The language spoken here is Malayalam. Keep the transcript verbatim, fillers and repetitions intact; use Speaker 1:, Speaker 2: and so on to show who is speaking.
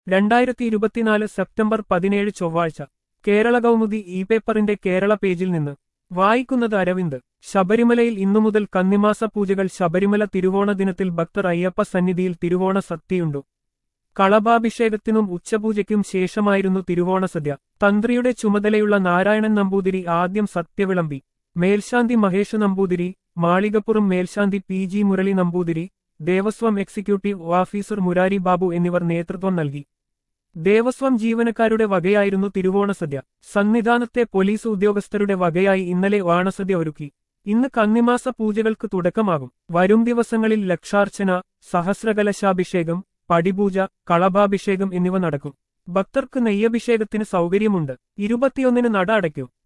Speaker 1: രണ്ടായിരത്തി ഇരുപത്തിനാല് സെപ്റ്റംബർ പതിനേഴ് ചൊവ്വാഴ്ച കേരള കൗമുദി ഇ പേപ്പറിന്റെ കേരള പേജിൽ നിന്ന് വായിക്കുന്നത് അരവിന്ദ്. ശബരിമലയിൽ ഇന്നുമുതൽ കന്നിമാസ പൂജകൾ. ശബരിമല തിരുവോണ ദിനത്തിൽ ഭക്തർ അയ്യപ്പ സന്നിധിയിൽ തിരുവോണ സദ്യയുണ്ടു. കളഭാഭിഷേകത്തിനും ഉച്ചപൂജയ്ക്കും ശേഷമായിരുന്നു തിരുവോണ സദ്യ. തന്ത്രിയുടെ ചുമതലയുള്ള നാരായണൻ നമ്പൂതിരി ആദ്യം സദ്യ വിളമ്പി. മേൽശാന്തി മഹേഷ് നമ്പൂതിരി, മാളികപ്പുറം മേൽശാന്തി P G Murali Namboothiri, Devaswom executive officer Murari Babu എന്നിവർ നേതൃത്വം നൽകി. ദേവസ്വം ജീവനക്കാരുടെ വകയായിരുന്നു തിരുവോണസദ്യ. സന്നിധാനത്തെ പോലീസ് ഉദ്യോഗസ്ഥരുടെ വകയായി ഇന്നലെ ഓണസദ്യ ഒരുക്കി. ഇന്ന് കന്നിമാസ പൂജകൾക്ക് തുടക്കമാകും. വരും ദിവസങ്ങളിൽ ലക്ഷാർച്ചന, സഹസ്രകലശാഭിഷേകം, പടിപൂജ, കളഭാഭിഷേകം എന്നിവ നടക്കും. ഭക്തർക്ക് നെയ്യഭിഷേകത്തിന് സൗകര്യമുണ്ട്. ഇരുപത്തിയൊന്നിന് നട അടയ്ക്കും.